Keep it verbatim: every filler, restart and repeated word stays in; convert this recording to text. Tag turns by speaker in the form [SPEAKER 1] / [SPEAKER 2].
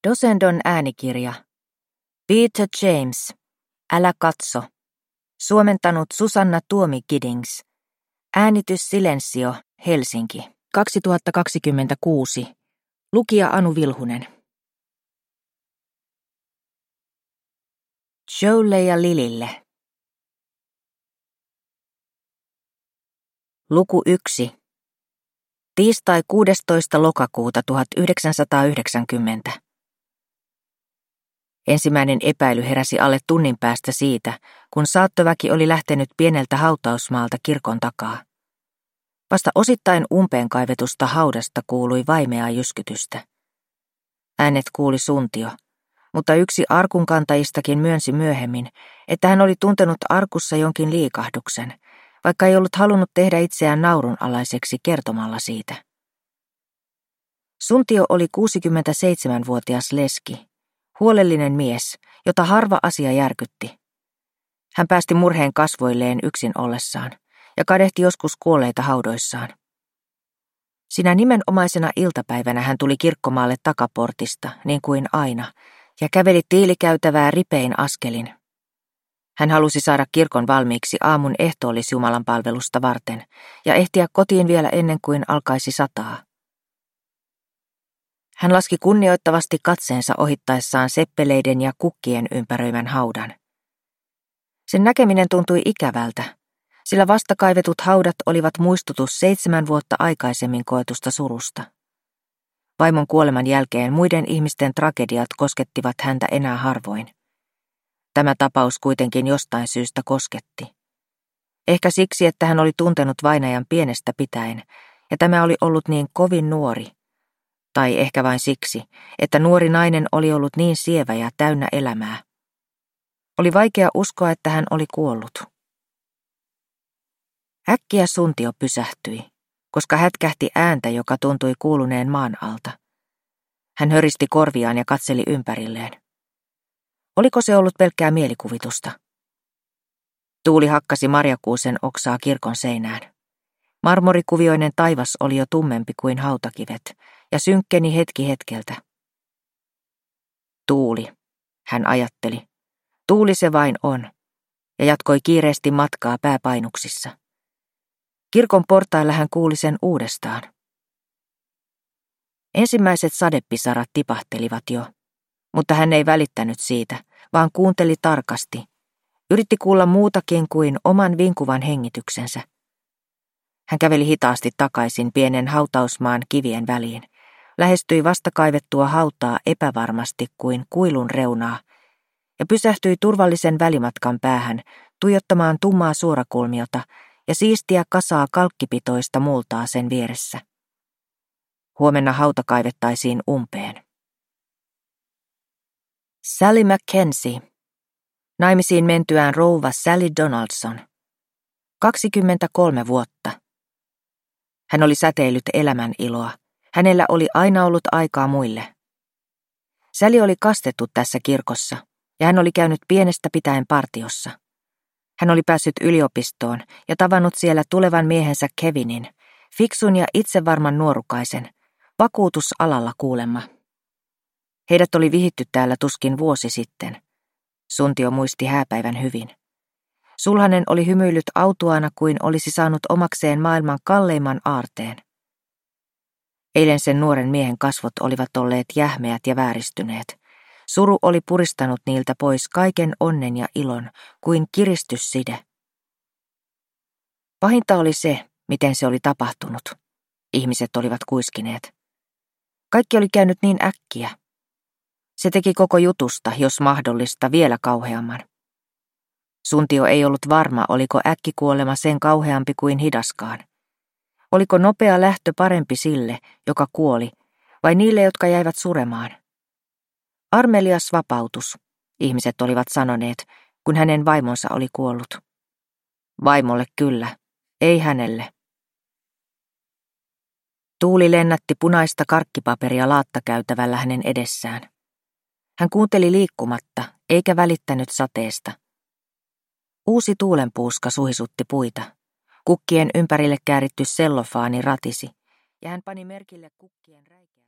[SPEAKER 1] Dosendon äänikirja. Peter James. Älä katso. Suomentanut Susanna Tuomi-Giddings. Äänitys Silensio, Helsinki. kaksituhattakaksikymmentäkuusi. Lukija Anu Vilhunen. Joelle ja Lilille. Luku yksi. Tiistai kuudestoista lokakuuta tuhatyhdeksänsataayhdeksänkymmentä. Ensimmäinen epäily heräsi alle tunnin päästä siitä, kun saattoväki oli lähtenyt pieneltä hautausmaalta kirkon takaa. Vasta osittain umpeen kaivetusta haudasta kuului vaimeaa jyskytystä. Äänet kuuli Suntio, mutta yksi arkunkantajistakin myönsi myöhemmin, että hän oli tuntenut arkussa jonkin liikahduksen, vaikka ei ollut halunnut tehdä itseään naurunalaiseksi kertomalla siitä. Suntio oli kuusikymmentäseitsemänvuotias leski, huolellinen mies, jota harva asia järkytti. Hän päästi murheen kasvoilleen yksin ollessaan ja kadehti joskus kuolleita haudoissaan. Sinä nimenomaisena iltapäivänä hän tuli kirkkomaalle takaportista, niin kuin aina, ja käveli tiilikäytävää ripein askelin. Hän halusi saada kirkon valmiiksi aamun ehtoollisjumalan palvelusta varten ja ehtiä kotiin vielä ennen kuin alkaisi sataa. Hän laski kunnioittavasti katseensa ohittaessaan seppeleiden ja kukkien ympäröimän haudan. Sen näkeminen tuntui ikävältä, sillä vastakaivetut haudat olivat muistutus seitsemän vuotta aikaisemmin koetusta surusta. Vaimon kuoleman jälkeen muiden ihmisten tragediat koskettivat häntä enää harvoin. Tämä tapaus kuitenkin jostain syystä kosketti. Ehkä siksi, että hän oli tuntenut vainajan pienestä pitäen, ja tämä oli ollut niin kovin nuori. Tai ehkä vain siksi, että nuori nainen oli ollut niin sievä ja täynnä elämää. Oli vaikea uskoa, että hän oli kuollut. Äkkiä Suntio pysähtyi, koska hätkähti ääntä, joka tuntui kuuluneen maan alta. Hän höristi korviaan ja katseli ympärilleen. Oliko se ollut pelkkää mielikuvitusta? Tuuli hakkasi marjakuusen oksaa kirkon seinään. Marmorikuvioinen taivas oli jo tummempi kuin hautakivet ja synkkeni hetki hetkeltä. Tuuli, hän ajatteli. Tuuli se vain on, ja jatkoi kiireesti matkaa pääpainuksissa. Kirkon portailla hän kuuli sen uudestaan. Ensimmäiset sadepisarat tipahtelivat jo, mutta hän ei välittänyt siitä, vaan kuunteli tarkasti. Yritti kuulla muutakin kuin oman vinkuvan hengityksensä. Hän käveli hitaasti takaisin pienen hautausmaan kivien väliin, lähestyi vastakaivettua hautaa epävarmasti kuin kuilun reunaa ja pysähtyi turvallisen välimatkan päähän tuijottamaan tummaa suorakulmiota ja siistiä kasaa kalkkipitoista multaa sen vieressä. Huomenna hauta kaivettaisiin umpeen. Sally Mackenzie. Naimisiin mentyään rouva Sally Donaldson. kaksikymmentäkolme vuotta. Hän oli säteillyt elämän iloa. Hänellä oli aina ollut aikaa muille. Sally oli kastettu tässä kirkossa, ja hän oli käynyt pienestä pitäen partiossa. Hän oli päässyt yliopistoon ja tavannut siellä tulevan miehensä Kevinin, fiksun ja itsevarman nuorukaisen, vakuutusalalla kuulemma. Heidät oli vihitty täällä tuskin vuosi sitten. Suntio muisti hääpäivän hyvin. Sulhanen oli hymyillyt autuaana kuin olisi saanut omakseen maailman kalleimman aarteen. Eilen sen nuoren miehen kasvot olivat olleet jähmeät ja vääristyneet. Suru oli puristanut niiltä pois kaiken onnen ja ilon kuin kiristysside. Pahinta oli se, miten se oli tapahtunut. Ihmiset olivat kuiskineet. Kaikki oli käynyt niin äkkiä. Se teki koko jutusta, jos mahdollista, vielä kauheamman. Suntio ei ollut varma, oliko äkkikuolema sen kauheampi kuin hidaskaan. Oliko nopea lähtö parempi sille, joka kuoli, vai niille, jotka jäivät suremaan? Armelias vapautus, ihmiset olivat sanoneet, kun hänen vaimonsa oli kuollut. Vaimolle kyllä, ei hänelle. Tuuli lennätti punaista karkkipaperia laattakäytävällä hänen edessään. Hän kuunteli liikkumatta, eikä välittänyt sateesta. Uusi tuulenpuuska suhisutti puita. Kukkien ympärille kääritty sellofaani ratisi, ja hän pani merkille kukkien räikeä.